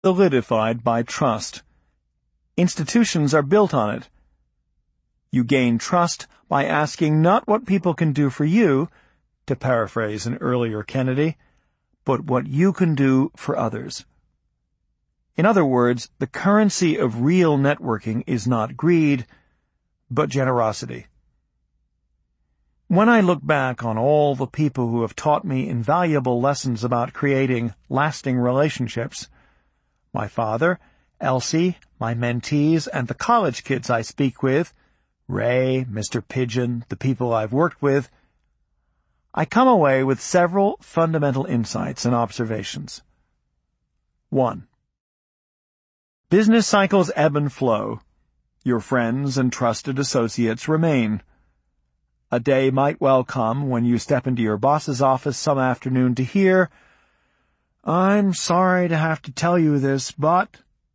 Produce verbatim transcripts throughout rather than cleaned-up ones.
solidified by trust. Institutions are built on it. You gain trust by asking not what people can do for you, to paraphrase an earlier Kennedy, but what you can do for others. In other words, the currency of real networking is not greed, but generosity. When I look back on all the people who have taught me invaluable lessons about creating lasting relationships, my father, Elsie, my mentees, and the college kids I speak with, Ray, Mister Pigeon, the people I've worked with, I come away with several fundamental insights and observations. One. Business cycles ebb and flow. Your friends and trusted associates remain. A day might well come when you step into your boss's office some afternoon to hear, "I'm sorry to have to tell you this, but—"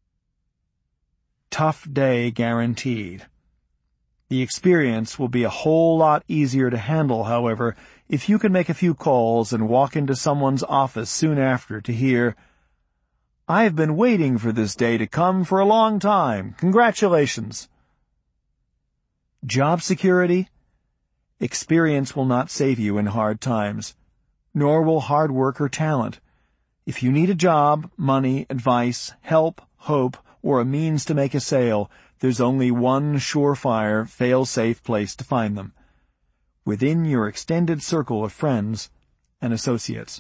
Tough day guaranteed. The experience will be a whole lot easier to handle, however, if you can make a few calls and walk into someone's office soon after to hear, "I've been waiting for this day to come for a long time. Congratulations." Job security? Experience will not save you in hard times, nor will hard work or talent. If you need a job, money, advice, help, hope, or a means to make a sale, there's only one surefire, fail-safe place to find them: within your extended circle of friends and associates.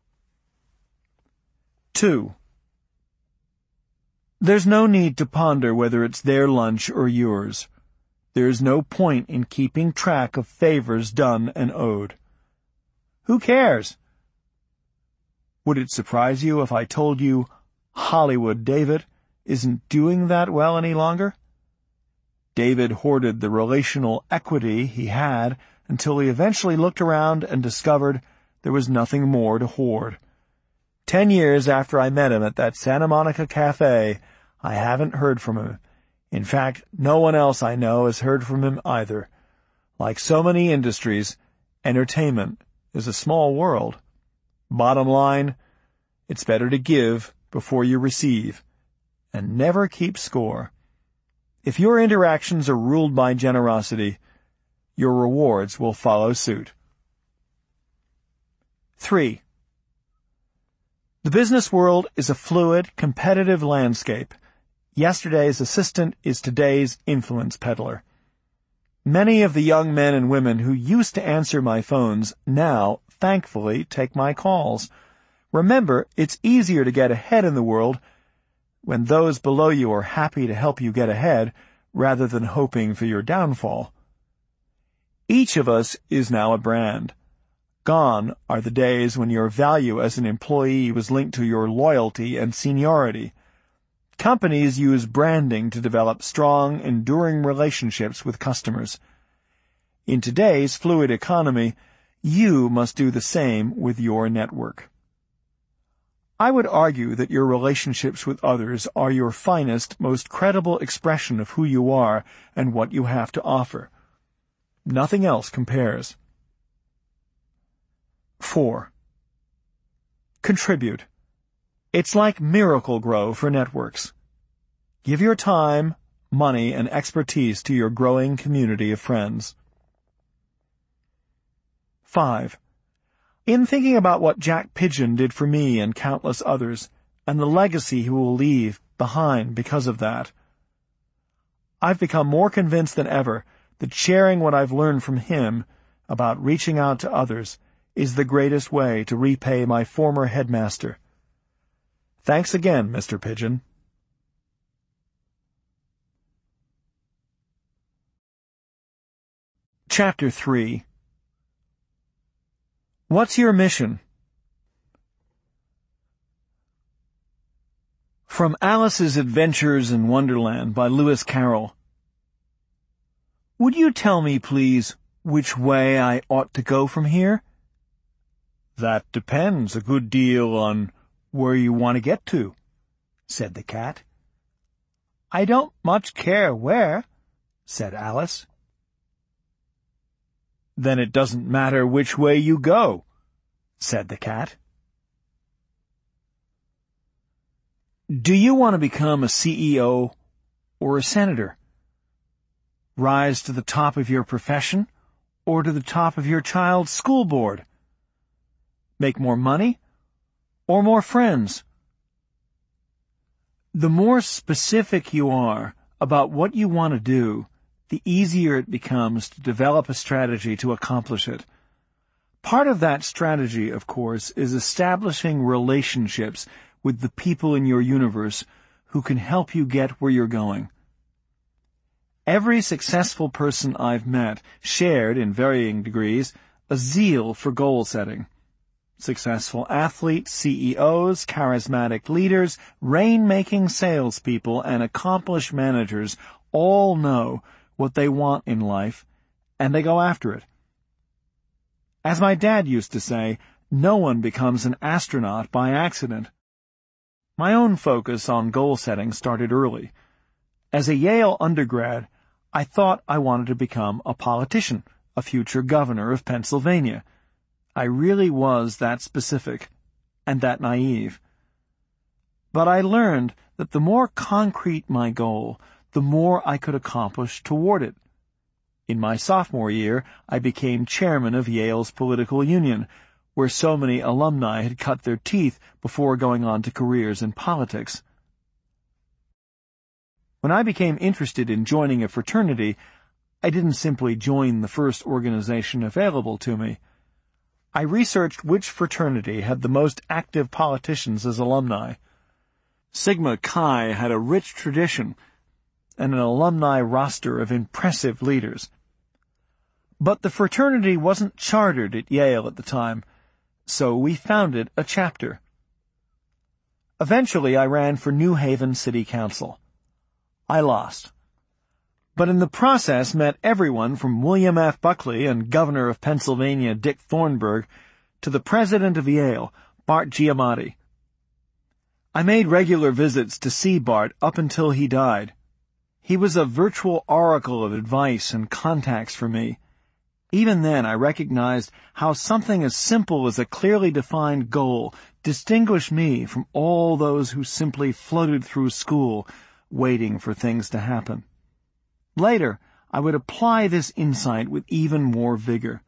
Two. There's no need to ponder whether it's their lunch or yours. There's no point in keeping track of favors done and owed. Who cares? Would it surprise you if I told you Hollywood David isn't doing that well any longer? David hoarded the relational equity he had until he eventually looked around and discovered there was nothing more to hoard. Ten years after I met him at that Santa Monica cafe, I haven't heard from him. In fact, no one else I know has heard from him either. Like so many industries, entertainment is a small world. Bottom line, it's better to give before you receive, and never keep score. If your interactions are ruled by generosity, your rewards will follow suit. Three. The business world is a fluid, competitive landscape. Yesterday's assistant is today's influence peddler. Many of the young men and women who used to answer my phones now, thankfully, take my calls. Remember, it's easier to get ahead in the world when those below you are happy to help you get ahead rather than hoping for your downfall. Each of us is now a brand. Gone are the days when your value as an employee was linked to your loyalty and seniority. Companies use branding to develop strong, enduring relationships with customers. In today's fluid economy, you must do the same with your network. I would argue that your relationships with others are your finest, most credible expression of who you are and what you have to offer. Nothing else compares. Four. Contribute. It's like Miracle-Gro for networks. Give your time, money, and expertise to your growing community of friends. Five. In thinking about what Jack Pigeon did for me and countless others, and the legacy he will leave behind because of that, I've become more convinced than ever that sharing what I've learned from him about reaching out to others is the greatest way to repay my former headmaster. Thanks again, Mister Pigeon. Chapter three. What's your mission? From Alice's Adventures in Wonderland by Lewis Carroll. Would you tell me, please, which way I ought to go from here? That depends a good deal on where you want to get to, said the cat. I don't much care where, said Alice. Then it doesn't matter which way you go, said the cat. Do you want to become a C E O or a senator? Rise to the top of your profession or to the top of your child's school board? Make more money or more friends? The more specific you are about what you want to do, the easier it becomes to develop a strategy to accomplish it. Part of that strategy, of course, is establishing relationships with the people in your universe who can help you get where you're going. Every successful person I've met shared, in varying degrees, a zeal for goal setting. Successful athletes, C E Os, charismatic leaders, rain-making salespeople, and accomplished managers all know what they want in life, and they go after it. As my dad used to say, no one becomes an astronaut by accident. My own focus on goal setting started early. As a Yale undergrad, I thought I wanted to become a politician, a future governor of Pennsylvania. I really was that specific and that naive. But I learned that the more concrete my goal, the more I could accomplish toward it. In my sophomore year, I became chairman of Yale's political union, where so many alumni had cut their teeth before going on to careers in politics. When I became interested in joining a fraternity, I didn't simply join the first organization available to me. I researched which fraternity had the most active politicians as alumni. Sigma Chi had a rich tradition and an alumni roster of impressive leaders. But the fraternity wasn't chartered at Yale at the time, so we founded a chapter. Eventually I ran for New Haven City Council. I lost. But in the process met everyone from William F. Buckley and Governor of Pennsylvania Dick Thornburgh to the President of Yale, Bart Giamatti. I made regular visits to see Bart up until he died. He was a virtual oracle of advice and contacts for me. Even then I recognized how something as simple as a clearly defined goal distinguished me from all those who simply floated through school, waiting for things to happen. Later, I would apply this insight with even more vigor.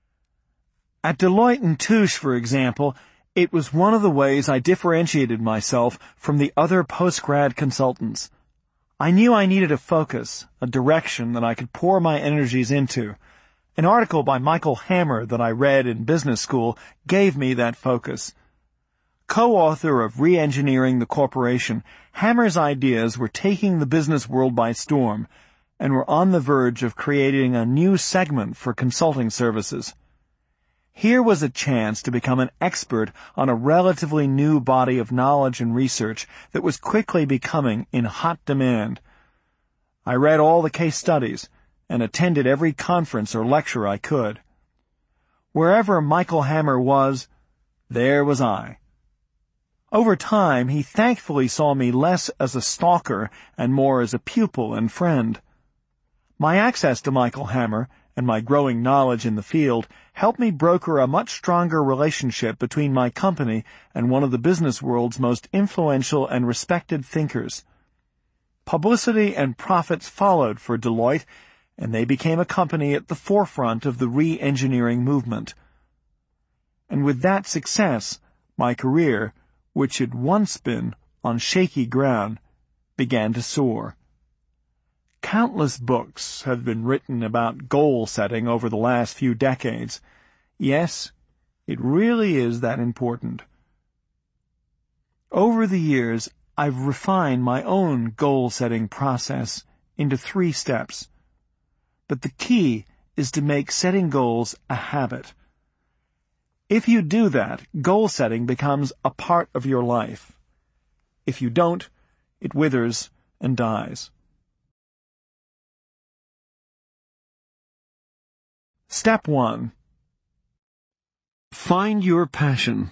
At Deloitte and Touche, for example, it was one of the ways I differentiated myself from the other post-grad consultants. I knew I needed a focus, a direction that I could pour my energies into. An article by Michael Hammer that I read in business school gave me that focus. Co-author of Re-engineering the Corporation, Hammer's ideas were taking the business world by storm and were on the verge of creating a new segment for consulting services. Here was a chance to become an expert on a relatively new body of knowledge and research that was quickly becoming in hot demand. I read all the case studies and attended every conference or lecture I could. Wherever Michael Hammer was, there was I. Over time, he thankfully saw me less as a stalker and more as a pupil and friend. My access to Michael Hammer and my growing knowledge in the field helped me broker a much stronger relationship between my company and one of the business world's most influential and respected thinkers. Publicity and profits followed for Deloitte, and they became a company at the forefront of the re-engineering movement. And with that success, my career, which had once been on shaky ground, began to soar. Countless books have been written about goal setting over the last few decades. Yes, it really is that important. Over the years, I've refined my own goal-setting process into three steps. But the key is to make setting goals a habit. If you do that, goal-setting becomes a part of your life. If you don't, it withers and dies. Step one. Find your passion.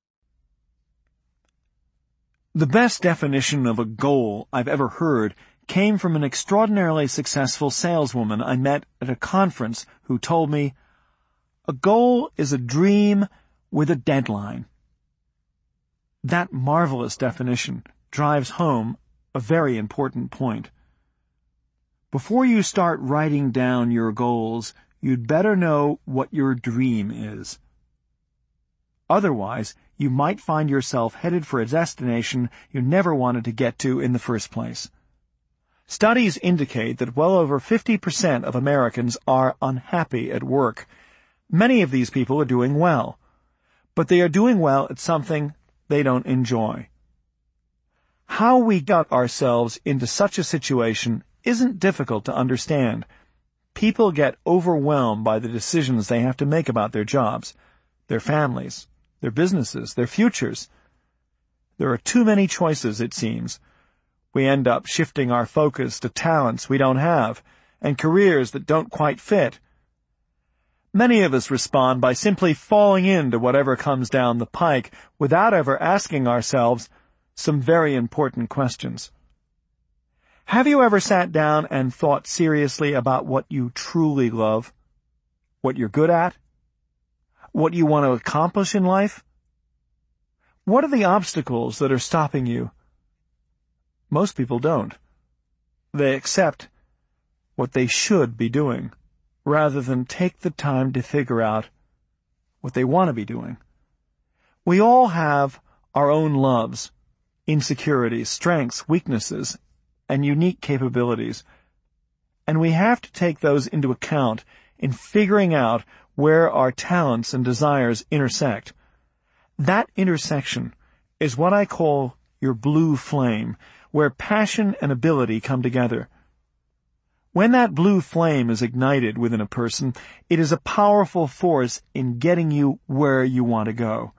The best definition of a goal I've ever heard came from an extraordinarily successful saleswoman I met at a conference who told me, "A goal is a dream with a deadline." That marvelous definition drives home a very important point. Before you start writing down your goals, you'd better know what your dream is. Otherwise, you might find yourself headed for a destination you never wanted to get to in the first place. Studies indicate that well over fifty percent of Americans are unhappy at work. Many of these people are doing well, but they are doing well at something they don't enjoy. How we got ourselves into such a situation isn't difficult to understand. People get overwhelmed by the decisions they have to make about their jobs, their families, their businesses, their futures. There are too many choices, it seems. We end up shifting our focus to talents we don't have and careers that don't quite fit. Many of us respond by simply falling into whatever comes down the pike without ever asking ourselves some very important questions. Have you ever sat down and thought seriously about what you truly love? What you're good at? What you want to accomplish in life? What are the obstacles that are stopping you? Most people don't. They accept what they should be doing, rather than take the time to figure out what they want to be doing. We all have our own loves, insecurities, strengths, weaknesses, and unique capabilities, and we have to take those into account in figuring out where our talents and desires intersect. That intersection is what I call your blue flame, where passion and ability come together. When that blue flame is ignited within a person, it is a powerful force in getting you where you want to go.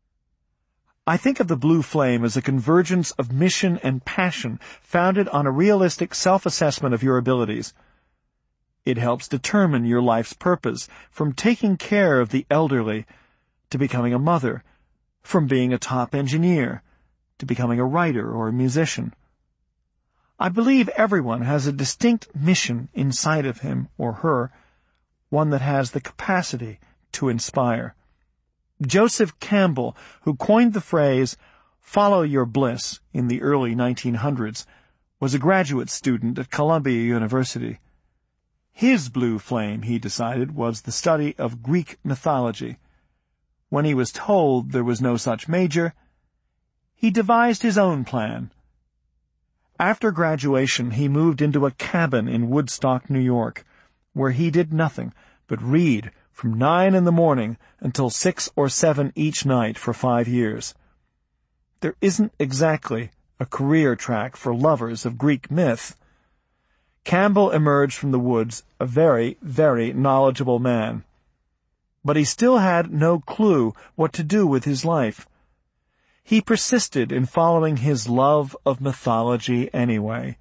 I think of the blue flame as a convergence of mission and passion founded on a realistic self-assessment of your abilities. It helps determine your life's purpose, from taking care of the elderly to becoming a mother, from being a top engineer to becoming a writer or a musician. I believe everyone has a distinct mission inside of him or her, one that has the capacity to inspire. Joseph Campbell, who coined the phrase, "follow your bliss," in the early nineteen hundreds, was a graduate student at Columbia University. His blue flame, he decided, was the study of Greek mythology. When he was told there was no such major, he devised his own plan. After graduation, he moved into a cabin in Woodstock, New York, where he did nothing but read from nine in the morning until six or seven each night for five years. There isn't exactly a career track for lovers of Greek myth. Campbell emerged from the woods a very, very knowledgeable man. But he still had no clue what to do with his life. He persisted in following his love of mythology anyway.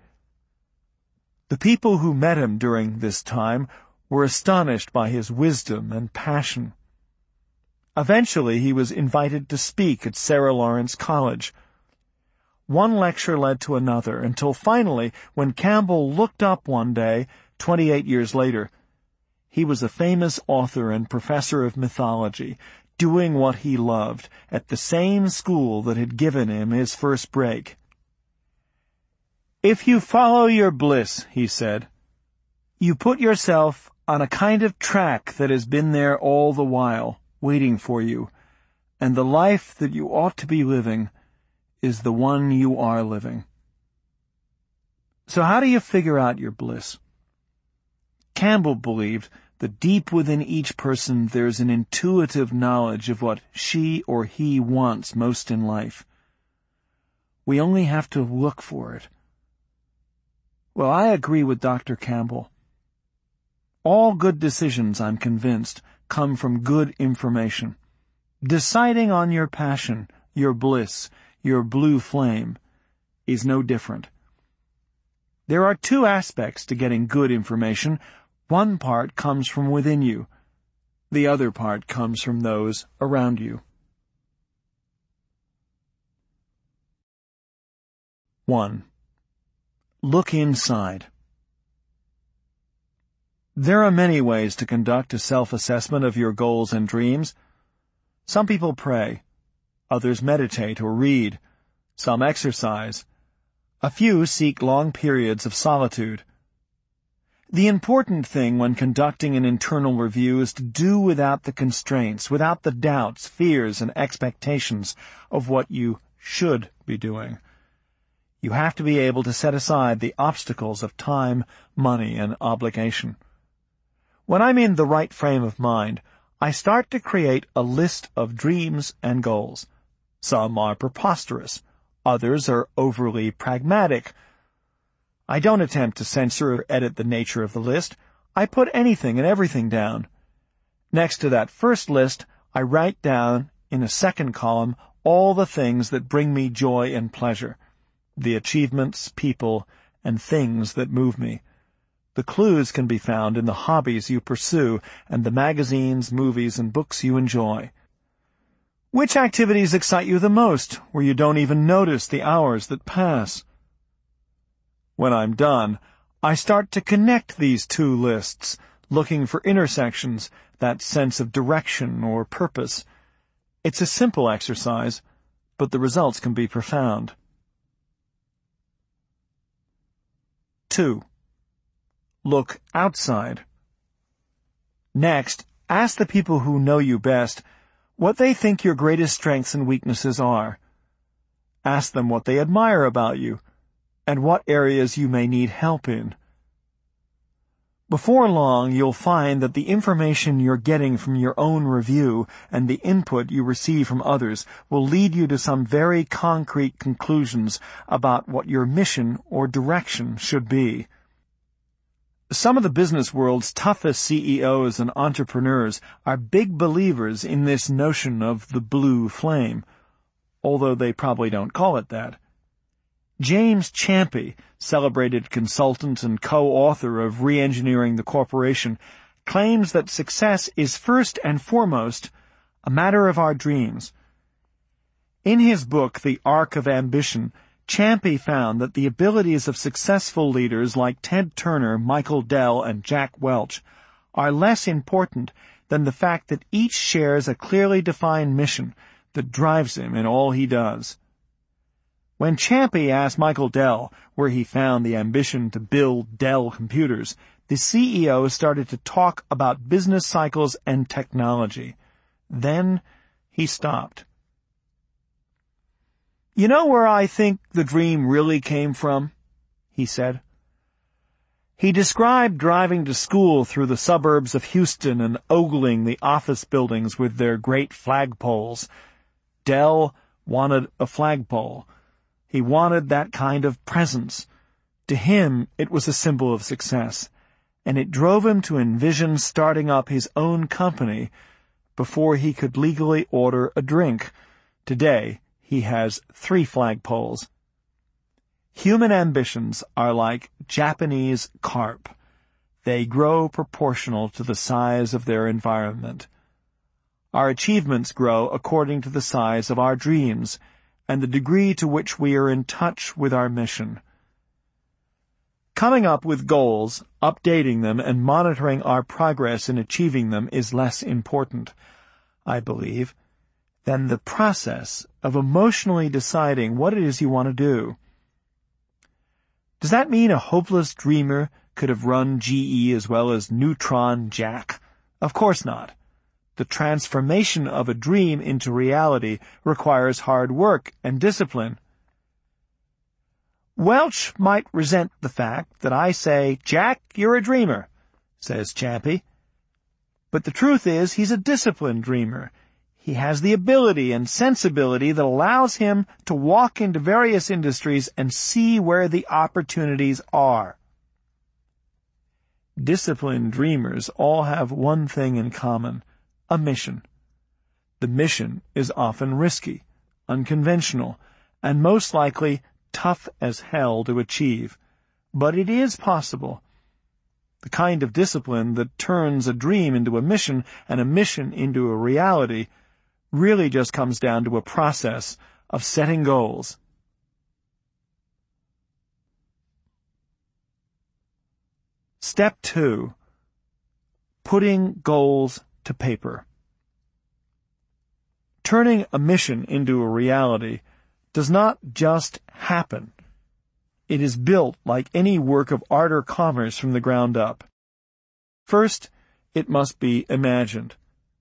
The people who met him during this time were astonished by his wisdom and passion. Eventually, he was invited to speak at Sarah Lawrence College. One lecture led to another, until finally, when Campbell looked up one day, twenty-eight years later, he was a famous author and professor of mythology, doing what he loved at the same school that had given him his first break. "If you follow your bliss," he said, "you put yourself on a kind of track that has been there all the while, waiting for you, and the life that you ought to be living is the one you are living." So how do you figure out your bliss? Campbell believed that deep within each person there's an intuitive knowledge of what she or he wants most in life. We only have to look for it. Well, I agree with Doctor Campbell. All good decisions, I'm convinced, come from good information. Deciding on your passion, your bliss, your blue flame, is no different. There are two aspects to getting good information. One part comes from within you. The other part comes from those around you. One. Look inside. There are many ways to conduct a self-assessment of your goals and dreams. Some people pray. Others meditate or read. Some exercise. A few seek long periods of solitude. The important thing when conducting an internal review is to do without the constraints, without the doubts, fears, and expectations of what you should be doing. You have to be able to set aside the obstacles of time, money, and obligation. When I'm in the right frame of mind, I start to create a list of dreams and goals. Some are preposterous. Others are overly pragmatic. I don't attempt to censor or edit the nature of the list. I put anything and everything down. Next to that first list, I write down in a second column all the things that bring me joy and pleasure, the achievements, people, and things that move me. The clues can be found in the hobbies you pursue and the magazines, movies, and books you enjoy. Which activities excite you the most, where you don't even notice the hours that pass? When I'm done, I start to connect these two lists, looking for intersections, that sense of direction or purpose. It's a simple exercise, but the results can be profound. Two. Look outside. Next, ask the people who know you best what they think your greatest strengths and weaknesses are. Ask them what they admire about you, and what areas you may need help in. Before long, you'll find that the information you're getting from your own review and the input you receive from others will lead you to some very concrete conclusions about what your mission or direction should be. Some of the business world's toughest C E Os and entrepreneurs are big believers in this notion of the blue flame, although they probably don't call it that. James Champy, celebrated consultant and co-author of Re-Engineering the Corporation, claims that success is first and foremost a matter of our dreams. In his book, The Arc of Ambition, Champy found that the abilities of successful leaders like Ted Turner, Michael Dell, and Jack Welch are less important than the fact that each shares a clearly defined mission that drives him in all he does. When Champy asked Michael Dell where he found the ambition to build Dell computers, the C E O started to talk about business cycles and technology. Then he stopped. "You know where I think the dream really came from?" he said. He described driving to school through the suburbs of Houston and ogling the office buildings with their great flagpoles. Dell wanted a flagpole. He wanted that kind of presence. To him, it was a symbol of success, and it drove him to envision starting up his own company before he could legally order a drink. Today, he has three flagpoles. Human ambitions are like Japanese carp. They grow proportional to the size of their environment. Our achievements grow according to the size of our dreams and the degree to which we are in touch with our mission. Coming up with goals, updating them, and monitoring our progress in achieving them is less important, I believe, than the process of emotionally deciding what it is you want to do. Does that mean a hopeless dreamer could have run G E as well as Neutron Jack? Of course not. The transformation of a dream into reality requires hard work and discipline. Welch might resent the fact that I say, "Jack, you're a dreamer," says Champy. But the truth is he's a disciplined dreamer. He has the ability and sensibility that allows him to walk into various industries and see where the opportunities are. Disciplined dreamers all have one thing in common: a mission. The mission is often risky, unconventional, and most likely tough as hell to achieve. But it is possible. The kind of discipline that turns a dream into a mission and a mission into a reality really just comes down to a process of setting goals. Step two. Putting goals to paper. Turning a mission into a reality does not just happen. It is built like any work of art or commerce from the ground up. First, it must be imagined.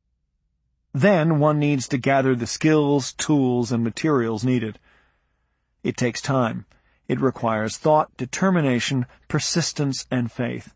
Then one needs to gather the skills, tools, and materials needed. It takes time. It requires thought, determination, persistence, and faith.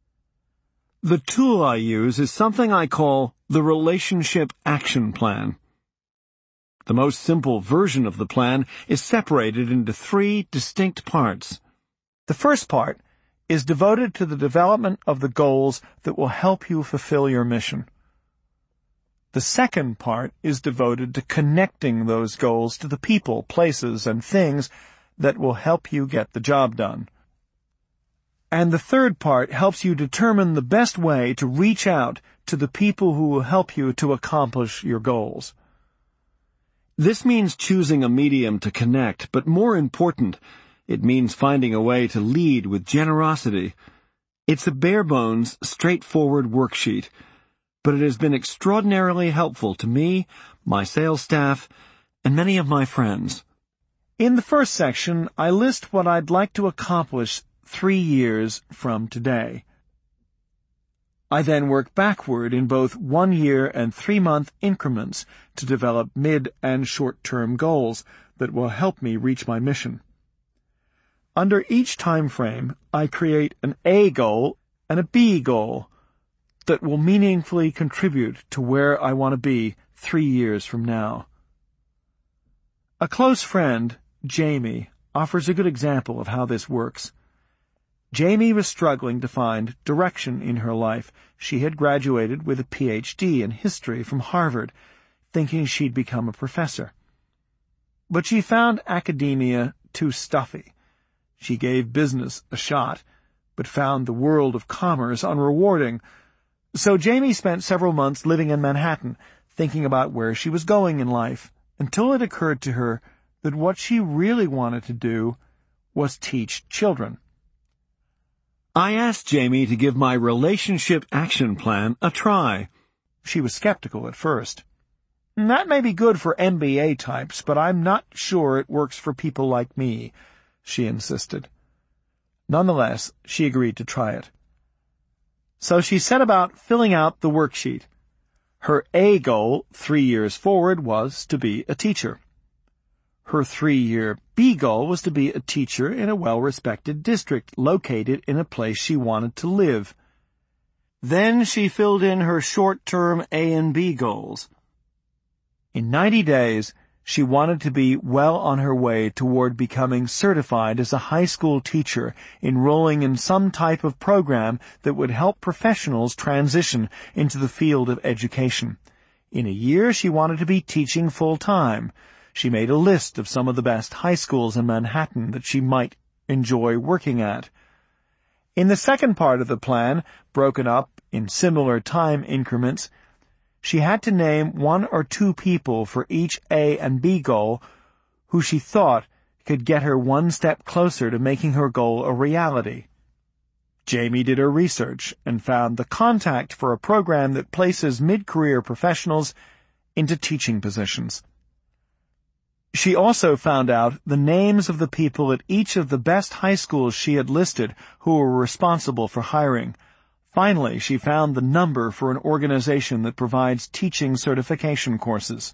The tool I use is something I call the Relationship Action Plan. The most simple version of the plan is separated into three distinct parts. The first part is devoted to the development of the goals that will help you fulfill your mission. The second part is devoted to connecting those goals to the people, places, and things that will help you get the job done. And the third part helps you determine the best way to reach out to the people who will help you to accomplish your goals. This means choosing a medium to connect, but more important, it means finding a way to lead with generosity. It's a bare-bones, straightforward worksheet, but it has been extraordinarily helpful to me, my sales staff, and many of my friends. In the first section, I list what I'd like to accomplish three years from today. I then work backward in both one-year and three-month increments to develop mid- and short-term goals that will help me reach my mission. Under each time frame, I create an A goal and a B goal that will meaningfully contribute to where I want to be three years from now. A close friend, Jamie, offers a good example of how this works. Jamie was struggling to find direction in her life. She had graduated with a P H D in history from Harvard, thinking she'd become a professor. But she found academia too stuffy. She gave business a shot, but found the world of commerce unrewarding. So Jamie spent several months living in Manhattan, thinking about where she was going in life, until it occurred to her that what she really wanted to do was teach children. I asked Jamie to give my Relationship Action Plan a try. She was skeptical at first. That may be good for M B A types, but I'm not sure it works for people like me, she insisted. Nonetheless, she agreed to try it. So she set about filling out the worksheet. Her A goal, three years forward, was to be a teacher. Her three-year B goal was to be a teacher in a well-respected district located in a place she wanted to live. Then she filled in her short-term A and B goals. In ninety days, she wanted to be well on her way toward becoming certified as a high school teacher, enrolling in some type of program that would help professionals transition into the field of education. In a year, she wanted to be teaching full-time. She made a list of some of the best high schools in Manhattan that she might enjoy working at. In the second part of the plan, broken up in similar time increments, she had to name one or two people for each A and B goal who she thought could get her one step closer to making her goal a reality. Jamie did her research and found the contact for a program that places mid-career professionals into teaching positions. She also found out the names of the people at each of the best high schools she had listed who were responsible for hiring. Finally, she found the number for an organization that provides teaching certification courses.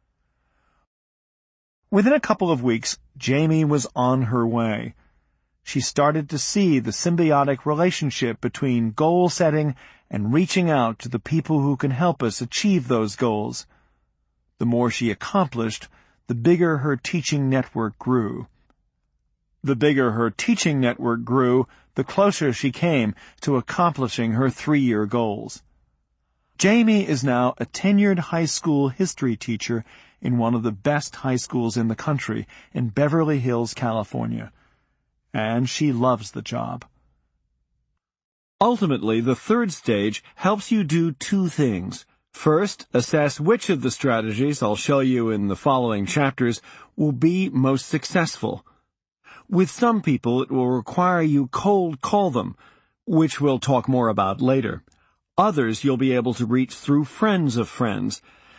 Within a couple of weeks, Jamie was on her way. She started to see the symbiotic relationship between goal setting and reaching out to the people who can help us achieve those goals. The more she accomplished, the bigger her teaching network grew. The bigger her teaching network grew, the closer she came to accomplishing her three-year goals. Jamie is now a tenured high school history teacher in one of the best high schools in the country in Beverly Hills, California. And she loves the job. Ultimately, the third stage helps you do two things. First, assess which of the strategies I'll show you in the following chapters will be most successful. With some people, it will require you cold call them, which we'll talk more about later. Others you'll be able to reach through friends of friends.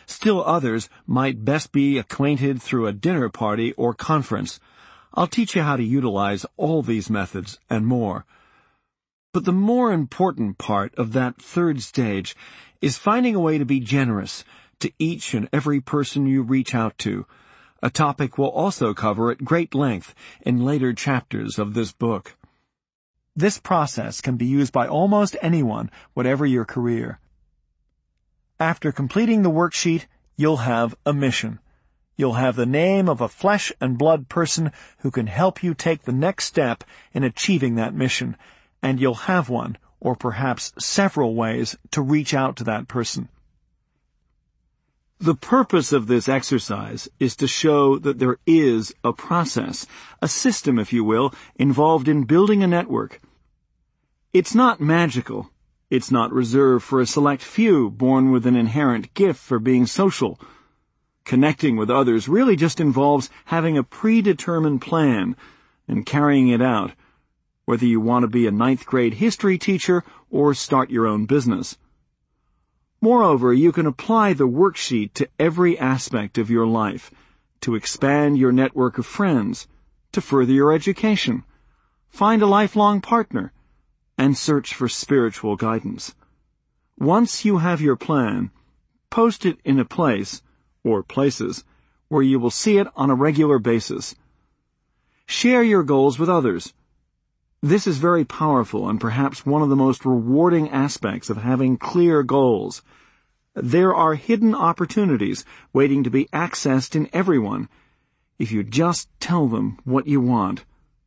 Still others might best be acquainted through a dinner party or conference. I'll teach you how to utilize all these methods and more. But the more important part of that third stage is finding a way to be generous to each and every person you reach out to, a topic we'll also cover at great length in later chapters of this book. This process can be used by almost anyone, whatever your career. After completing the worksheet, you'll have a mission. You'll have the name of a flesh and blood person who can help you take the next step in achieving that mission, and you'll have one, or perhaps several ways to reach out to that person. The purpose of this exercise is to show that there is a process, a system, if you will, involved in building a network. It's not magical. It's not reserved for a select few born with an inherent gift for being social. Connecting with others really just involves having a predetermined plan and carrying it out, whether you want to be a ninth grade history teacher or start your own business. Moreover, you can apply the worksheet to every aspect of your life, to expand your network of friends, to further your education, find a lifelong partner, and search for spiritual guidance. Once you have your plan, post it in a place, or places, where you will see it on a regular basis. Share your goals with others. This is very powerful and perhaps one of the most rewarding aspects of having clear goals. There are hidden opportunities waiting to be accessed in everyone if you just tell them what you want.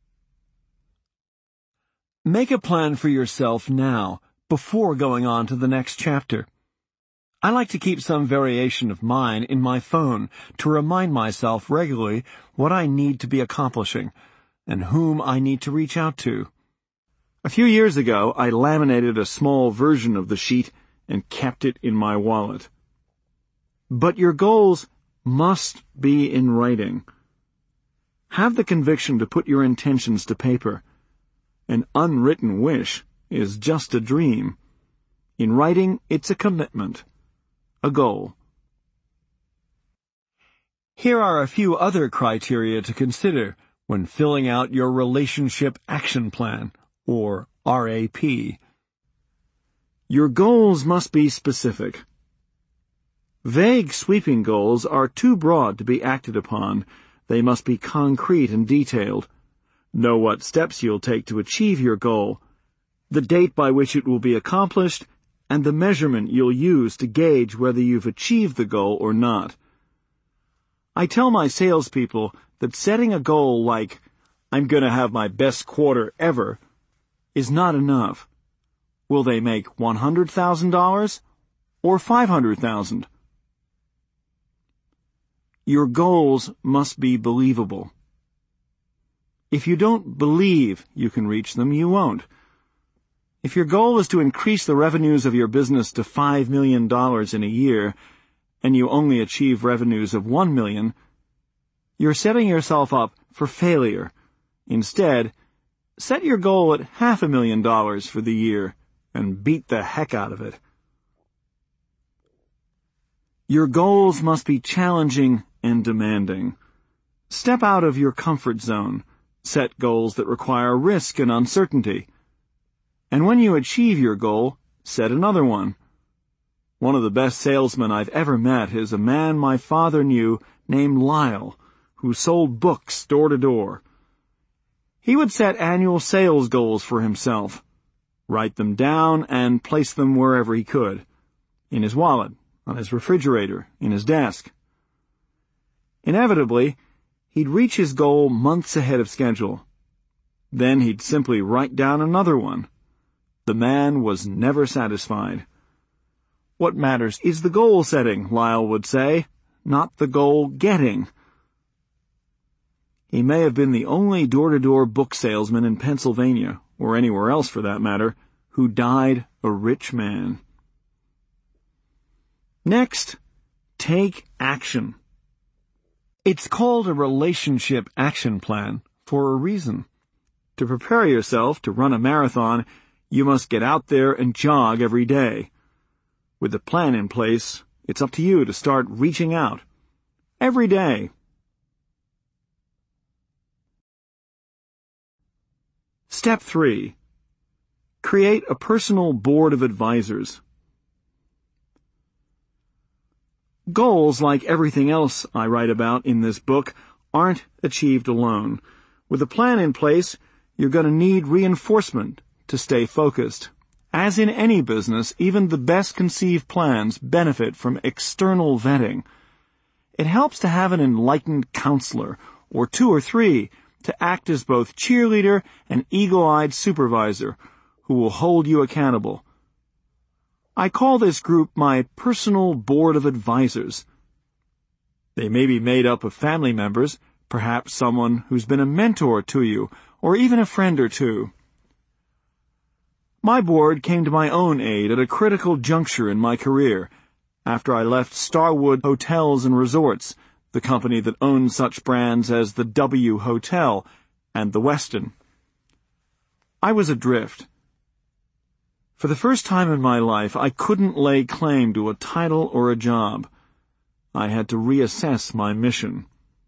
Make a plan for yourself now, before going on to the next chapter. I like to keep some variation of mine in my phone to remind myself regularly what I need to be accomplishing and whom I need to reach out to. A few years ago, I laminated a small version of the sheet and kept it in my wallet. But your goals must be in writing. Have the conviction to put your intentions to paper. An unwritten wish is just a dream. In writing, it's a commitment, a goal. Here are a few other criteria to consider when filling out your Relationship Action Plan, or R A P. Your goals must be specific. Vague, sweeping goals are too broad to be acted upon. They must be concrete and detailed. Know what steps you'll take to achieve your goal, the date by which it will be accomplished, and the measurement you'll use to gauge whether you've achieved the goal or not. I tell my salespeople that setting a goal like, I'm going to have my best quarter ever, is not enough. Will they make one hundred thousand dollars or five hundred thousand dollars? Your goals must be believable. If you don't believe you can reach them, you won't. If your goal is to increase the revenues of your business to five million dollars in a year, and you only achieve revenues of one million dollars, you're setting yourself up for failure. Instead, set your goal at half a million dollars for the year and beat the heck out of it. Your goals must be challenging and demanding. Step out of your comfort zone. Set goals that require risk and uncertainty. And when you achieve your goal, set another one. One of the best salesmen I've ever met is a man my father knew named Lyle, who sold books door to door. He would set annual sales goals for himself, write them down, and place them wherever he could, in his wallet, on his refrigerator, in his desk. Inevitably, he'd reach his goal months ahead of schedule. Then he'd simply write down another one. The man was never satisfied. What matters is the goal setting, Lyle would say, not the goal getting. He may have been the only door-to-door book salesman in Pennsylvania, or anywhere else for that matter, who died a rich man. Next, take action. It's called a Relationship Action Plan for a reason. To prepare yourself to run a marathon, you must get out there and jog every day. With a plan in place, it's up to you to start reaching out. Every day. Step three. Create a personal board of advisors. Goals, like everything else I write about in this book, aren't achieved alone. With a plan in place, you're going to need reinforcement to stay focused. As in any business, even the best conceived plans benefit from external vetting. It helps to have an enlightened counselor, or two or three, to act as both cheerleader and eagle-eyed supervisor, who will hold you accountable. I call this group my personal board of advisors. They may be made up of family members, perhaps someone who's been a mentor to you, or even a friend or two. My board came to my own aid at a critical juncture in my career, after I left Starwood Hotels and Resorts, the company that owned such brands as the W Hotel and the Westin. I was adrift. For the first time in my life, I couldn't lay claim to a title or a job. I had to reassess my mission.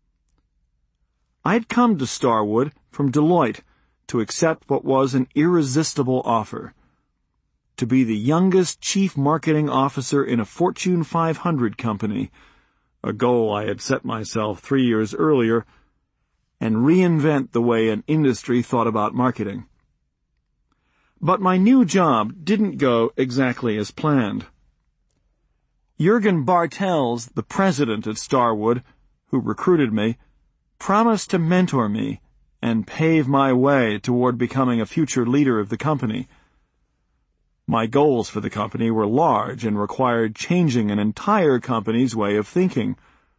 I had come to Starwood from Deloitte to accept what was an irresistible offer: to be the youngest chief marketing officer in a Fortune five hundred company, a goal I had set myself three years earlier, and reinvent the way an industry thought about marketing. But my new job didn't go exactly as planned. Jürgen Bartels, the president at Starwood, who recruited me, promised to mentor me and pave my way toward becoming a future leader of the company. My goals for the company were large and required changing an entire company's way of thinking.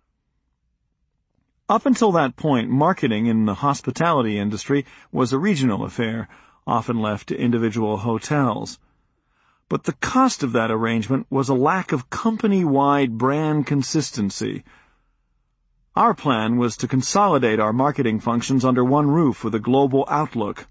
Up until that point, marketing in the hospitality industry was a regional affair, often left to individual hotels. But the cost of that arrangement was a lack of company-wide brand consistency. Our plan was to consolidate our marketing functions under one roof with a global outlook.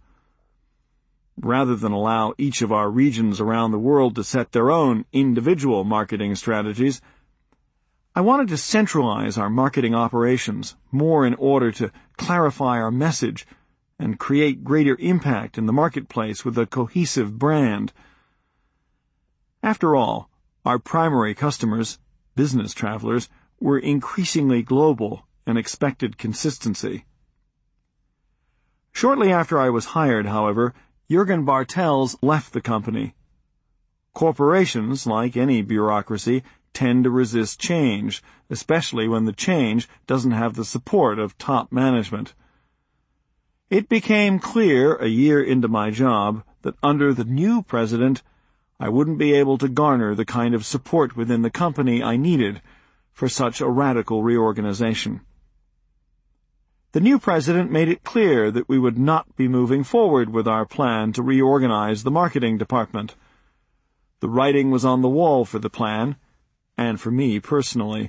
Rather than allow each of our regions around the world to set their own individual marketing strategies, I wanted to centralize our marketing operations more in order to clarify our message and create greater impact in the marketplace with a cohesive brand. After all, our primary customers, business travelers, were increasingly global and expected consistency. Shortly after I was hired, however, Jürgen Bartels left the company. Corporations, like any bureaucracy, tend to resist change, especially when the change doesn't have the support of top management. It became clear a year into my job that under the new president, I wouldn't be able to garner the kind of support within the company I needed for such a radical reorganization. The new president made it clear that we would not be moving forward with our plan to reorganize the marketing department. The writing was on the wall for the plan, and for me personally.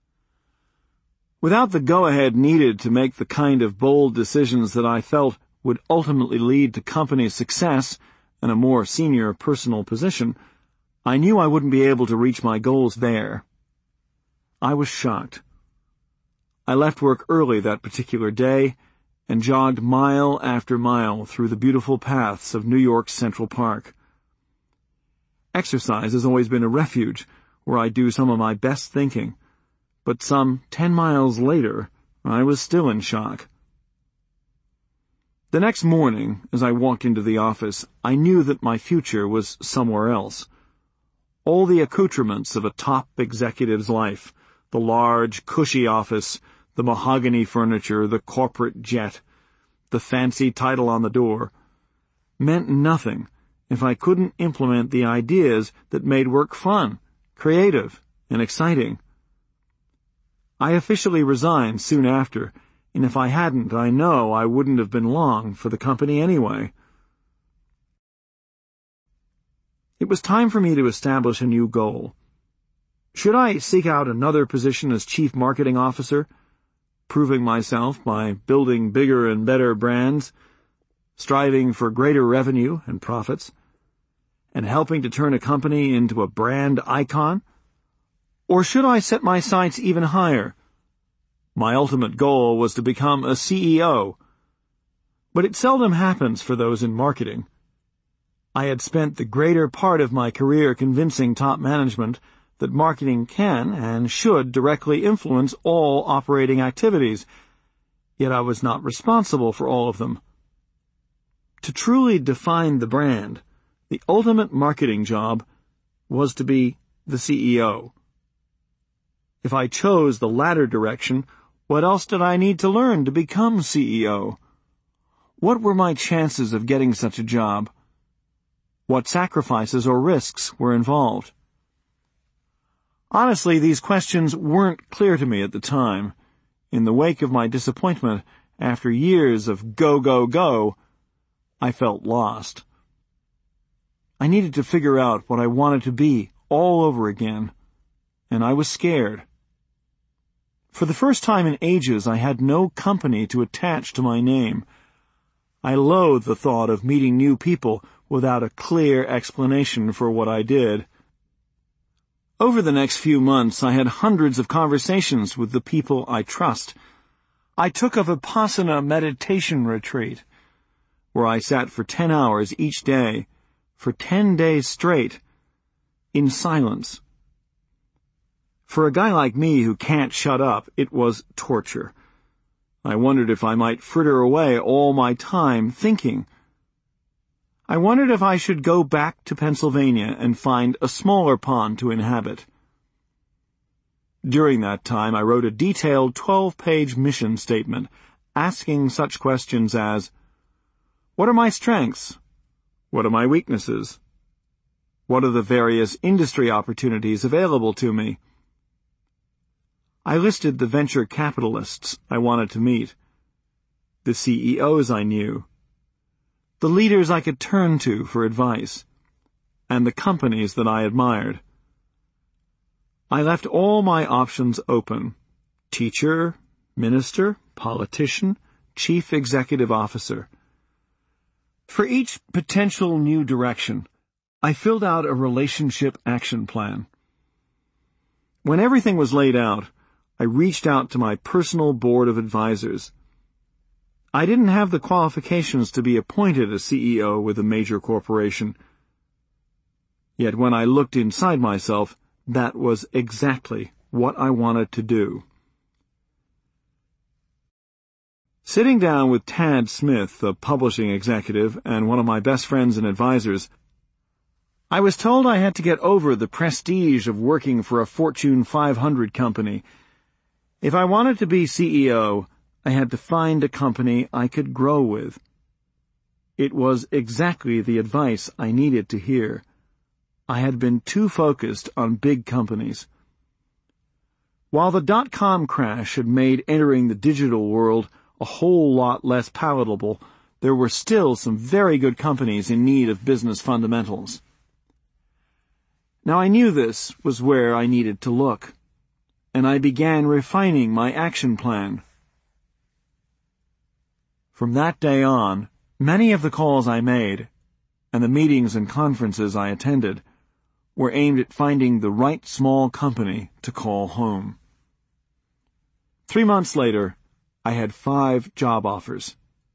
Without the go-ahead needed to make the kind of bold decisions that I felt would ultimately lead to company success and a more senior personal position, I knew I wouldn't be able to reach my goals there. I was shocked. I left work early that particular day and jogged mile after mile through the beautiful paths of New York's Central Park. Exercise has always been a refuge where I do some of my best thinking, but some ten miles later, I was still in shock. The next morning, as I walked into the office, I knew that my future was somewhere else. All the accoutrements of a top executive's life, the large, cushy office, the mahogany furniture, the corporate jet, the fancy title on the door, meant nothing if I couldn't implement the ideas that made work fun, creative, and exciting. I officially resigned soon after, and if I hadn't, I know I wouldn't have been long for the company anyway. It was time for me to establish a new goal. Should I seek out another position as Chief Marketing Officer, proving myself by building bigger and better brands, striving for greater revenue and profits, and helping to turn a company into a brand icon? Or should I set my sights even higher? My ultimate goal was to become a C E O. But it seldom happens for those in marketing. I had spent the greater part of my career convincing top management that marketing can and should directly influence all operating activities, yet I was not responsible for all of them. To truly define the brand, the ultimate marketing job was to be the C E O. If I chose the latter direction, what else did I need to learn to become C E O? What were my chances of getting such a job? What sacrifices or risks were involved? Honestly, these questions weren't clear to me at the time. In the wake of my disappointment, after years of go, go, go, I felt lost. I needed to figure out what I wanted to be all over again, and I was scared. For the first time in ages, I had no company to attach to my name. I loathed the thought of meeting new people without a clear explanation for what I did. Over the next few months, I had hundreds of conversations with the people I trust. I took a Vipassana meditation retreat, where I sat for ten hours each day, for ten days straight, in silence. For a guy like me who can't shut up, it was torture. I wondered if I might fritter away all my time thinking. I wondered if I should go back to Pennsylvania and find a smaller pond to inhabit. During that time, I wrote a detailed twelve-page mission statement, asking such questions as, what are my strengths? What are my weaknesses? What are the various industry opportunities available to me? I listed the venture capitalists I wanted to meet, the C E Os I knew, the leaders I could turn to for advice, and the companies that I admired. I left all my options open: teacher, minister, politician, chief executive officer. For each potential new direction, I filled out a relationship action plan. When everything was laid out, I reached out to my personal board of advisors. I didn't have the qualifications to be appointed a C E O with a major corporation. Yet when I looked inside myself, that was exactly what I wanted to do. Sitting down with Tad Smith, a publishing executive and one of my best friends and advisors, I was told I had to get over the prestige of working for a Fortune five hundred company. If I wanted to be C E O, I had to find a company I could grow with. It was exactly the advice I needed to hear. I had been too focused on big companies. While the dot-com crash had made entering the digital world a whole lot less palatable, there were still some very good companies in need of business fundamentals. Now I knew this was where I needed to look, and I began refining my action plan. From that day on, many of the calls I made, and the meetings and conferences I attended, were aimed at finding the right small company to call home. Three months later, I had five job offers.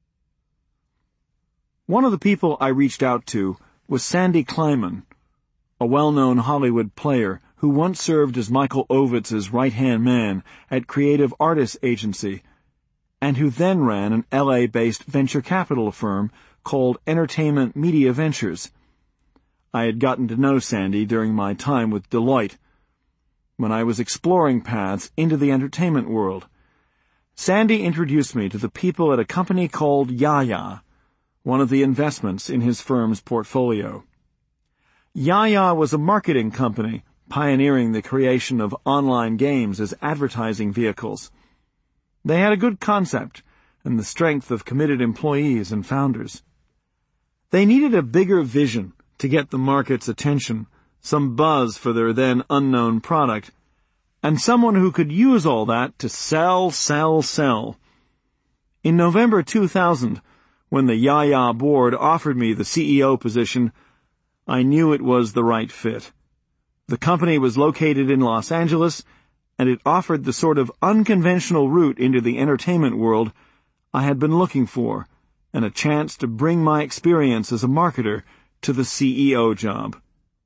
One of the people I reached out to was Sandy Kleiman, a well-known Hollywood player who once served as Michael Ovitz's right-hand man at Creative Artists Agency, and who then ran an L A-based venture capital firm called Entertainment Media Ventures. I had gotten to know Sandy during my time with Deloitte, when I was exploring paths into the entertainment world. Sandy introduced me to the people at a company called Yaya, one of the investments in his firm's portfolio. Yaya was a marketing company pioneering the creation of online games as advertising vehicles. They had a good concept and the strength of committed employees and founders. They needed a bigger vision to get the market's attention, some buzz for their then unknown product, and someone who could use all that to sell, sell, sell. In November two thousand, when the Yaya board offered me the C E O position, I knew it was the right fit. The company was located in Los Angeles, and it offered the sort of unconventional route into the entertainment world I had been looking for, and a chance to bring my experience as a marketer to the C E O job.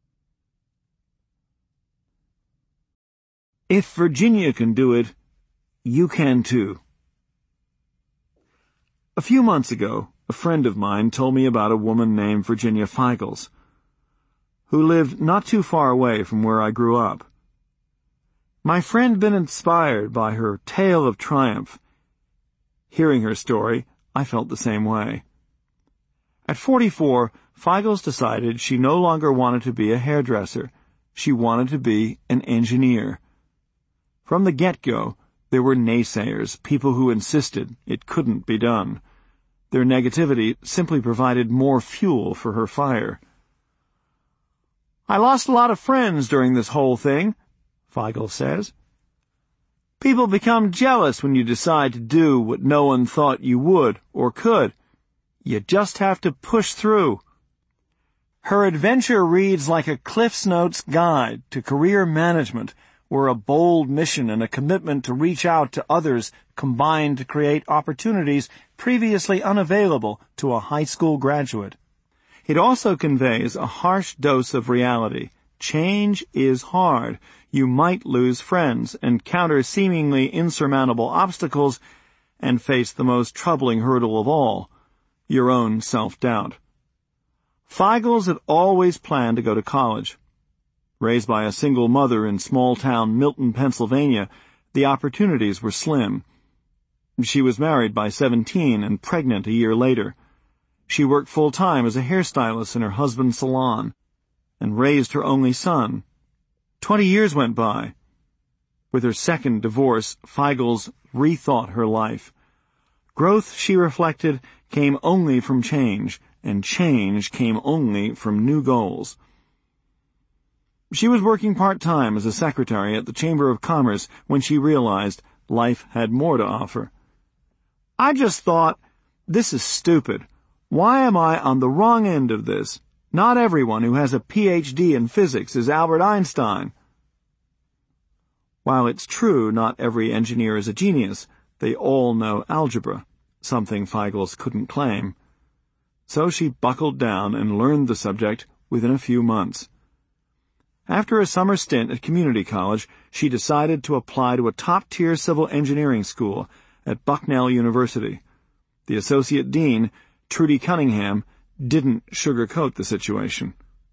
If Virginia can do it, you can too. A few months ago, a friend of mine told me about a woman named Virginia Feigels, who lived not too far away from where I grew up. My friend had been inspired by her tale of triumph. Hearing her story, I felt the same way. At forty-four, Feigels decided she no longer wanted to be a hairdresser. She wanted to be an engineer. From the get-go, there were naysayers, people who insisted it couldn't be done. Their negativity simply provided more fuel for her fire. I lost a lot of friends during this whole thing, Feigels says. People become jealous when you decide to do what no one thought you would or could. You just have to push through. Her adventure reads like a Cliff's Notes guide to career management, where a bold mission and a commitment to reach out to others combine to create opportunities previously unavailable to a high school graduate. It also conveys a harsh dose of reality. Change is hard. You might lose friends, encounter seemingly insurmountable obstacles, and face the most troubling hurdle of all, your own self-doubt. Feigels had always planned to go to college. Raised by a single mother in small-town Milton, Pennsylvania, the opportunities were slim. She was married by seventeen and pregnant a year later. She worked full-time as a hairstylist in her husband's salon and raised her only son. Twenty years went by. With her second divorce, Feigels rethought her life. Growth, she reflected, came only from change, and change came only from new goals. She was working part-time as a secretary at the Chamber of Commerce when she realized life had more to offer. I just thought, this is stupid. Why am I on the wrong end of this? Not everyone who has a P H D in physics is Albert Einstein. While it's true not every engineer is a genius, they all know algebra, something Feigels couldn't claim. So she buckled down and learned the subject within a few months. After a summer stint at community college, she decided to apply to a top-tier civil engineering school at Bucknell University. The associate dean, Trudy Cunningham, didn't sugarcoat the situation.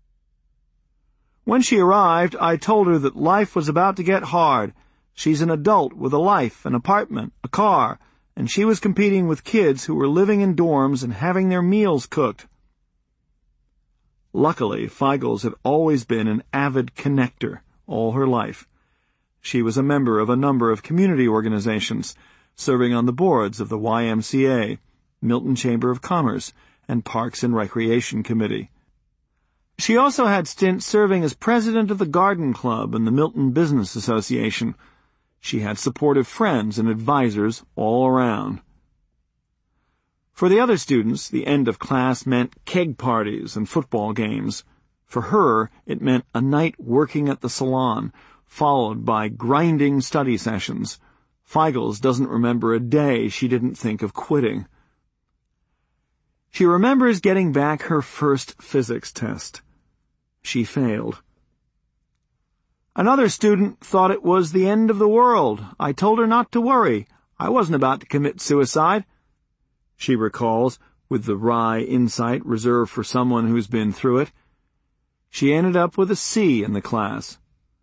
When she arrived, I told her that life was about to get hard. She's an adult with a life, an apartment, a car, and she was competing with kids who were living in dorms and having their meals cooked. Luckily, Feigels had always been an avid connector all her life. She was a member of a number of community organizations, serving on the boards of the Y M C A, Milton Chamber of Commerce, and Parks and Recreation Committee. She also had stints serving as president of the Garden Club and the Milton Business Association. She had supportive friends and advisors all around. For the other students, the end of class meant keg parties and football games. For her, it meant a night working at the salon, followed by grinding study sessions. Feigels doesn't remember a day she didn't think of quitting. She remembers getting back her first physics test. She failed. Another student thought it was the end of the world. I told her not to worry. I wasn't about to commit suicide. She recalls, with the wry insight reserved for someone who's been through it. She ended up with a C in the class.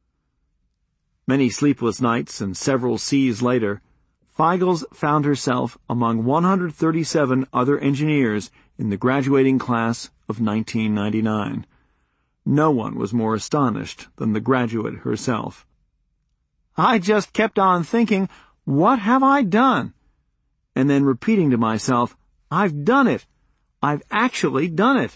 Many sleepless nights and several C's later, Feigels found herself among one hundred thirty-seven other engineers in the graduating class of nineteen ninety-nine. No one was more astonished than the graduate herself. I just kept on thinking, what have I done? And then repeating to myself, I've done it. I've actually done it.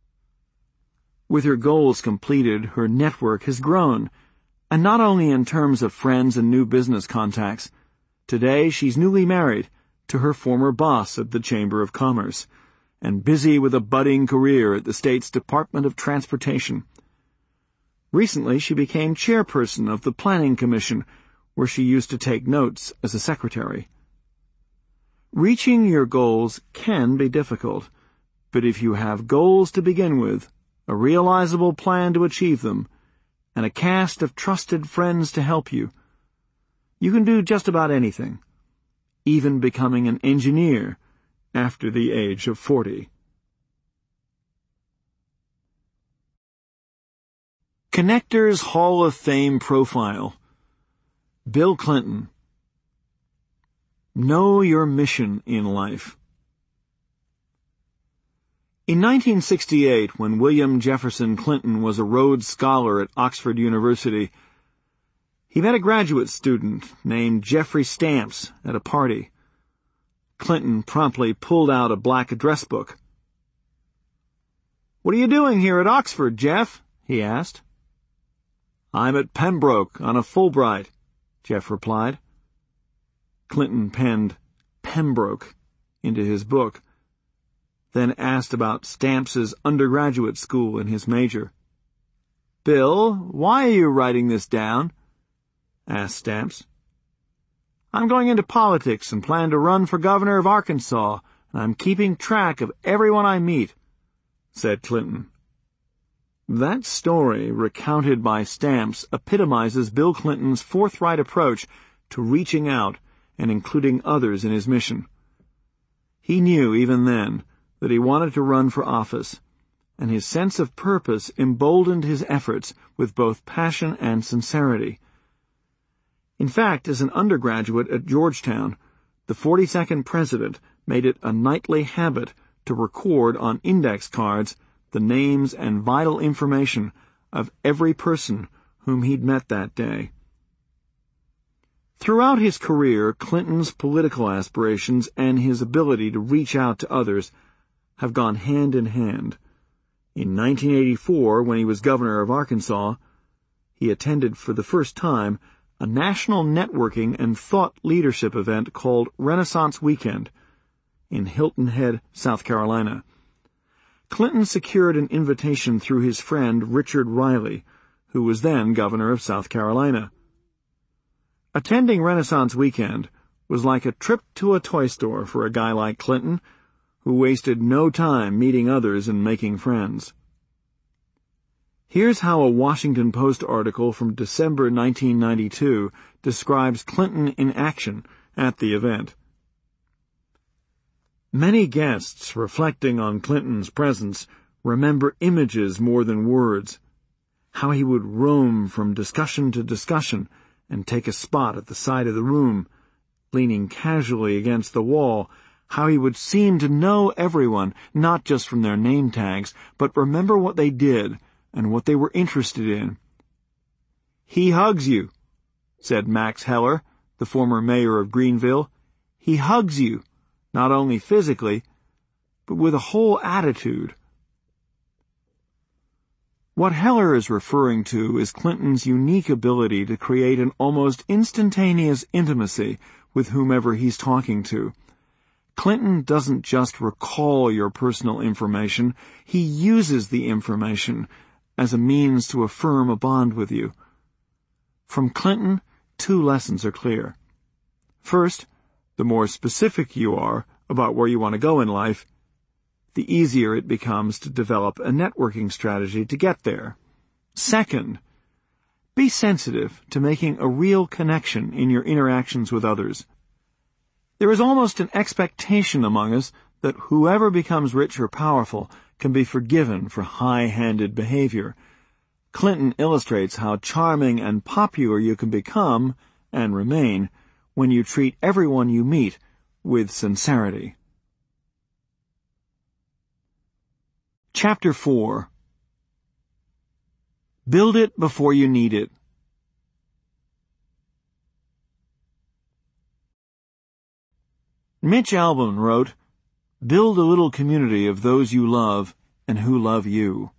With her goals completed, her network has grown, and not only in terms of friends and new business contacts. Today she's newly married to her former boss at the Chamber of Commerce, and busy with a budding career at the state's Department of Transportation. Recently, she became chairperson of the Planning Commission, where she used to take notes as a secretary. Reaching your goals can be difficult, but if you have goals to begin with, a realizable plan to achieve them, and a cast of trusted friends to help you, you can do just about anything, even becoming an engineer after the age of forty. Connector's Hall of Fame Profile. Bill Clinton. Know your mission in life. In nineteen sixty-eight, when William Jefferson Clinton was a Rhodes Scholar at Oxford University, he met a graduate student named Jeffrey Stamps at a party. Clinton promptly pulled out a black address book. "What are you doing here at Oxford, Jeff?" he asked. "I'm at Pembroke on a Fulbright," Jeff replied. Clinton penned Pembroke into his book, then asked about Stamps's undergraduate school in his major. "Bill, why are you writing this down?" asked Stamps. "I'm going into politics and plan to run for governor of Arkansas, and I'm keeping track of everyone I meet," said Clinton. That story, recounted by Stamps, epitomizes Bill Clinton's forthright approach to reaching out and including others in his mission. He knew, even then, that he wanted to run for office, and his sense of purpose emboldened his efforts with both passion and sincerity. In fact, as an undergraduate at Georgetown, the forty-second president made it a nightly habit to record on index cards the names and vital information of every person whom he'd met that day. Throughout his career, Clinton's political aspirations and his ability to reach out to others have gone hand in hand. In nineteen eighty-four, when he was governor of Arkansas, he attended for the first time a national networking and thought leadership event called Renaissance Weekend in Hilton Head, South Carolina. Clinton secured an invitation through his friend Richard Riley, who was then governor of South Carolina. Attending Renaissance Weekend was like a trip to a toy store for a guy like Clinton, who wasted no time meeting others and making friends. Here's how a Washington Post article from December nineteen ninety-two describes Clinton in action at the event. Many guests reflecting on Clinton's presence remember images more than words, how he would roam from discussion to discussion and take a spot at the side of the room, leaning casually against the wall, how he would seem to know everyone, not just from their name tags, but remember what they did and what they were interested in. "He hugs you," said Max Heller, the former mayor of Greenville. "He hugs you, not only physically, but with a whole attitude." What Heller is referring to is Clinton's unique ability to create an almost instantaneous intimacy with whomever he's talking to. Clinton doesn't just recall your personal information, he uses the information as a means to affirm a bond with you. From Clinton, two lessons are clear. First, the more specific you are about where you want to go in life, the easier it becomes to develop a networking strategy to get there. Second, be sensitive to making a real connection in your interactions with others. There is almost an expectation among us that whoever becomes rich or powerful can be forgiven for high-handed behavior. Clinton illustrates how charming and popular you can become and remain when you treat everyone you meet with sincerity. Chapter four. Build it before you need it. Mitch Albom wrote, "Build a little community of those you love and who love you."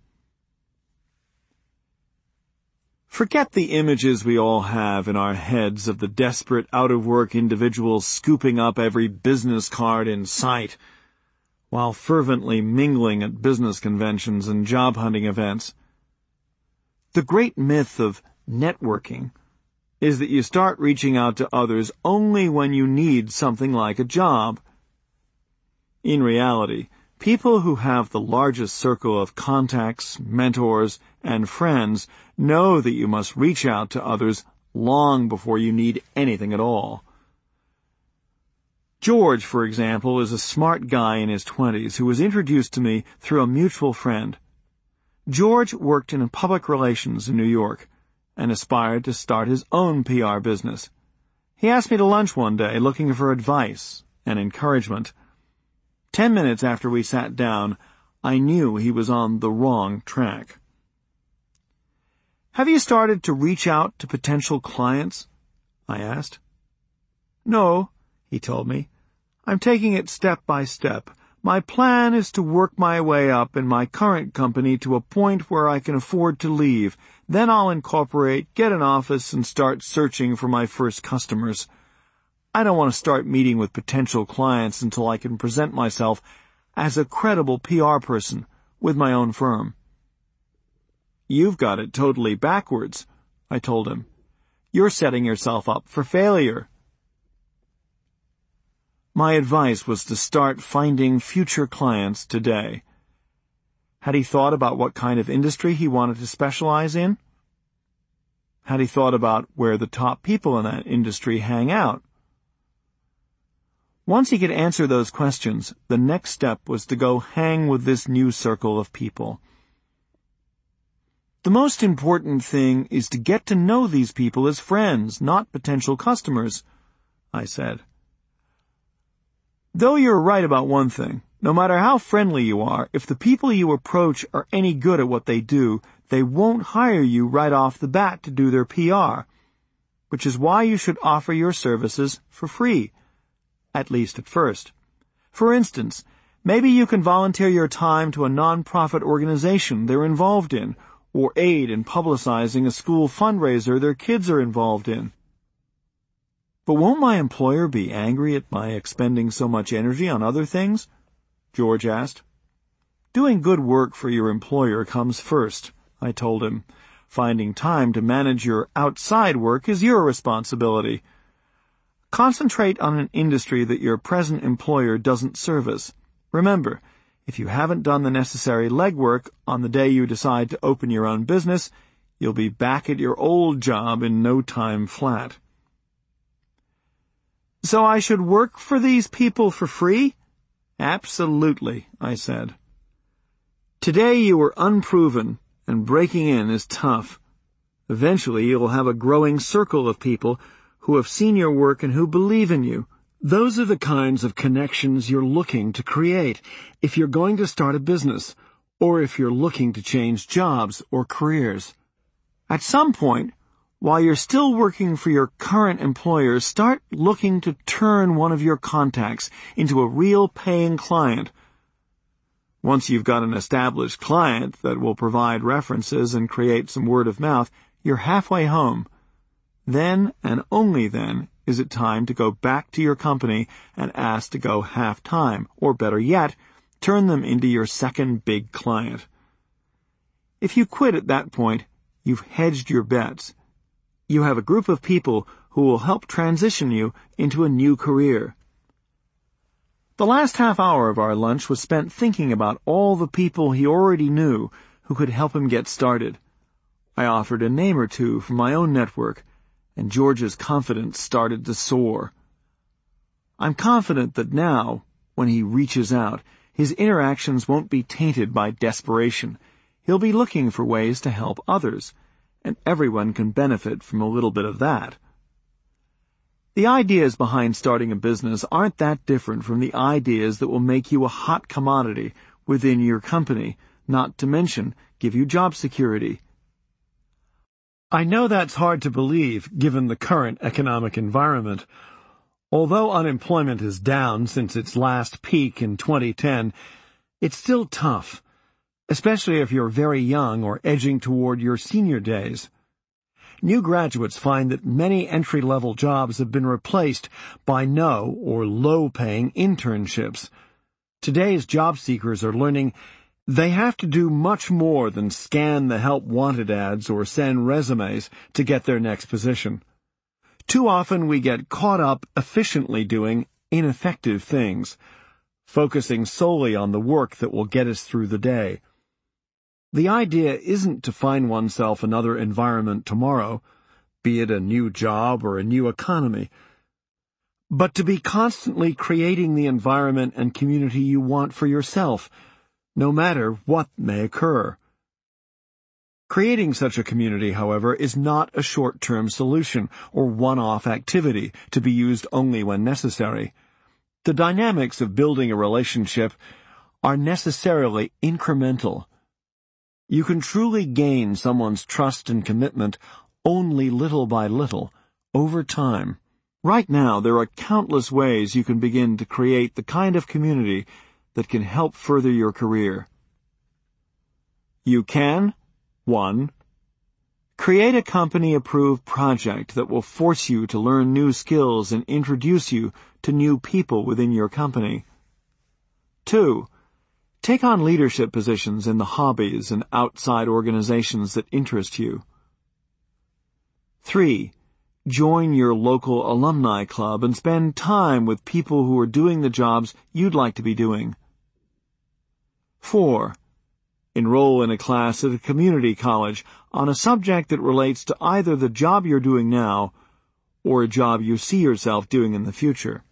Forget the images we all have in our heads of the desperate, out-of-work individuals scooping up every business card in sight, while fervently mingling at business conventions and job-hunting events. The great myth of networking is that you start reaching out to others only when you need something like a job. In reality, people who have the largest circle of contacts, mentors, and friends know that you must reach out to others long before you need anything at all. George, for example, is a smart guy in his twenties who was introduced to me through a mutual friend. George worked in public relations in New York and aspired to start his own P R business. He asked me to lunch one day looking for advice and encouragement. Ten minutes after we sat down, I knew he was on the wrong track. "Have you started to reach out to potential clients?" I asked. "No," he told me. "I'm taking it step by step. My plan is to work my way up in my current company to a point where I can afford to leave. Then I'll incorporate, get an office, and start searching for my first customers. I don't want to start meeting with potential clients until I can present myself as a credible P R person with my own firm." "You've got it totally backwards," I told him. "You're setting yourself up for failure." My advice was to start finding future clients today. Had he thought about what kind of industry he wanted to specialize in? Had he thought about where the top people in that industry hang out? Once he could answer those questions, the next step was to go hang with this new circle of people. The most important thing is to get to know these people as friends, not potential customers, I said. Though you're right about one thing, no matter how friendly you are, if the people you approach are any good at what they do, they won't hire you right off the bat to do their P R, which is why you should offer your services for free, at least at first. For instance, maybe you can volunteer your time to a non-profit organization they're involved in, or aid in publicizing a school fundraiser their kids are involved in. "But won't my employer be angry at my expending so much energy on other things?" George asked. "Doing good work for your employer comes first," I told him. "Finding time to manage your outside work is your responsibility. Concentrate on an industry that your present employer doesn't service. Remember, if you haven't done the necessary legwork on the day you decide to open your own business, you'll be back at your old job in no time flat." "So I should work for these people for free?" "Absolutely," I said. "Today you are unproven, and breaking in is tough. Eventually you'll have a growing circle of people who have seen your work and who believe in you. Those are the kinds of connections you're looking to create if you're going to start a business, or if you're looking to change jobs or careers. At some point, while you're still working for your current employer, start looking to turn one of your contacts into a real paying client. Once you've got an established client that will provide references and create some word of mouth, you're halfway home. Then, and only then, is it time to go back to your company and ask to go half-time, or better yet, turn them into your second big client. If you quit at that point, you've hedged your bets. You have a group of people who will help transition you into a new career. The last half hour of our lunch was spent thinking about all the people he already knew who could help him get started. I offered a name or two from my own network, and George's confidence started to soar. I'm confident that now, when he reaches out, his interactions won't be tainted by desperation. He'll be looking for ways to help others, and everyone can benefit from a little bit of that. The ideas behind starting a business aren't that different from the ideas that will make you a hot commodity within your company, not to mention give you job security. I know that's hard to believe, given the current economic environment. Although unemployment is down since its last peak in twenty ten, it's still tough, especially if you're very young or edging toward your senior days. New graduates find that many entry-level jobs have been replaced by no or low-paying internships. Today's job seekers are learning They have to do much more than scan the help wanted ads or send resumes to get their next position. Too often we get caught up efficiently doing ineffective things, focusing solely on the work that will get us through the day. The idea isn't to find oneself another environment tomorrow, be it a new job or a new economy, but to be constantly creating the environment and community you want for yourself, no matter what may occur. Creating such a community, however, is not a short-term solution or one-off activity to be used only when necessary. The dynamics of building a relationship are necessarily incremental. You can truly gain someone's trust and commitment only little by little, over time. Right now, there are countless ways you can begin to create the kind of community that can help further your career. You can, one, create a company-approved project that will force you to learn new skills and introduce you to new people within your company. Two, take on leadership positions in the hobbies and outside organizations that interest you. Three, join your local alumni club and spend time with people who are doing the jobs you'd like to be doing. Four, enroll in a class at a community college on a subject that relates to either the job you're doing now or a job you see yourself doing in the future.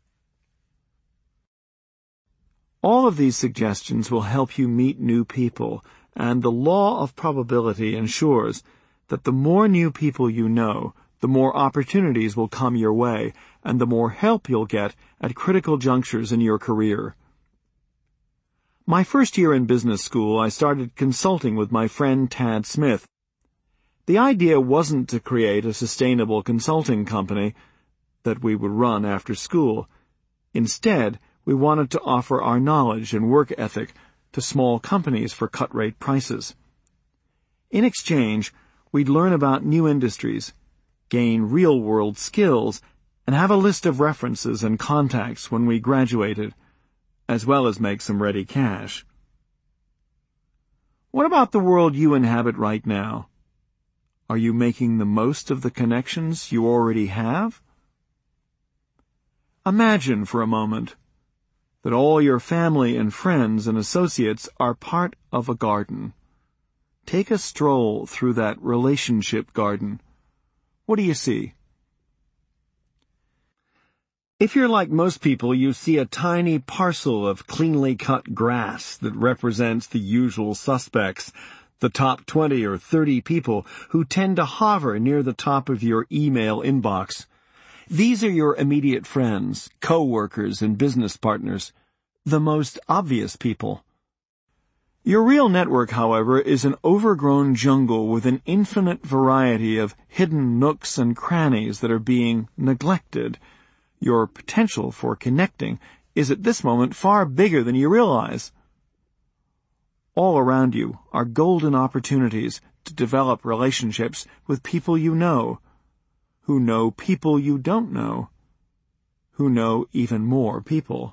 All of these suggestions will help you meet new people, and the law of probability ensures that the more new people you know, the more opportunities will come your way, and the more help you'll get at critical junctures in your career. My first year in business school, I started consulting with my friend Tad Smith. The idea wasn't to create a sustainable consulting company that we would run after school. Instead, we wanted to offer our knowledge and work ethic to small companies for cut-rate prices. In exchange, we'd learn about new industries, gain real-world skills, and have a list of references and contacts when we graduated, as well as make some ready cash. What about the world you inhabit right now? Are you making the most of the connections you already have? Imagine for a moment that all your family and friends and associates are part of a garden. Take a stroll through that relationship garden. What do you see? If you're like most people, you see a tiny parcel of cleanly cut grass that represents the usual suspects, the top twenty or thirty people who tend to hover near the top of your email inbox. These are your immediate friends, co-workers, and business partners, the most obvious people. Your real network, however, is an overgrown jungle with an infinite variety of hidden nooks and crannies that are being neglected. Your potential for connecting is at this moment far bigger than you realize. All around you are golden opportunities to develop relationships with people you know, who know people you don't know, who know even more people.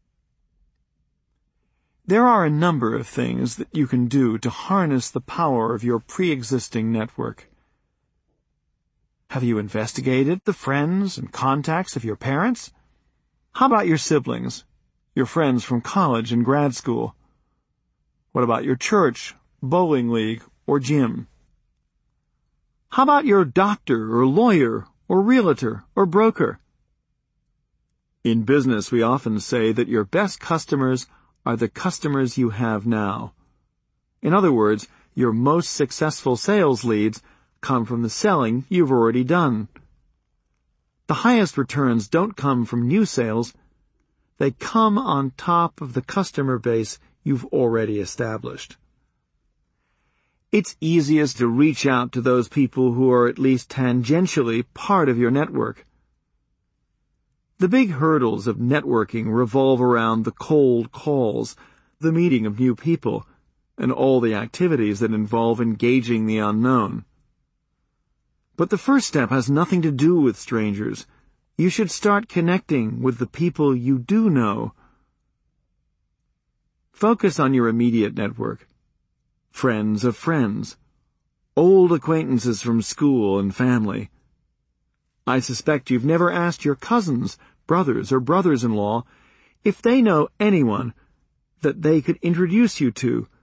There are a number of things that you can do to harness the power of your pre-existing network. Have you investigated the friends and contacts of your parents? How about your siblings, your friends from college and grad school? What about your church, bowling league, or gym? How about your doctor or lawyer or realtor or broker? In business, we often say that your best customers are the customers you have now. In other words, your most successful sales leads come from the selling you've already done. The highest returns don't come from new sales. They come on top of the customer base you've already established. It's easiest to reach out to those people who are at least tangentially part of your network. The big hurdles of networking revolve around the cold calls, the meeting of new people, and all the activities that involve engaging the unknown. But the first step has nothing to do with strangers. You should start connecting with the people you do know. Focus on your immediate network. Friends of friends. Old acquaintances from school and family. I suspect you've never asked your cousins, brothers, or brothers-in-law if they know anyone that they could introduce you to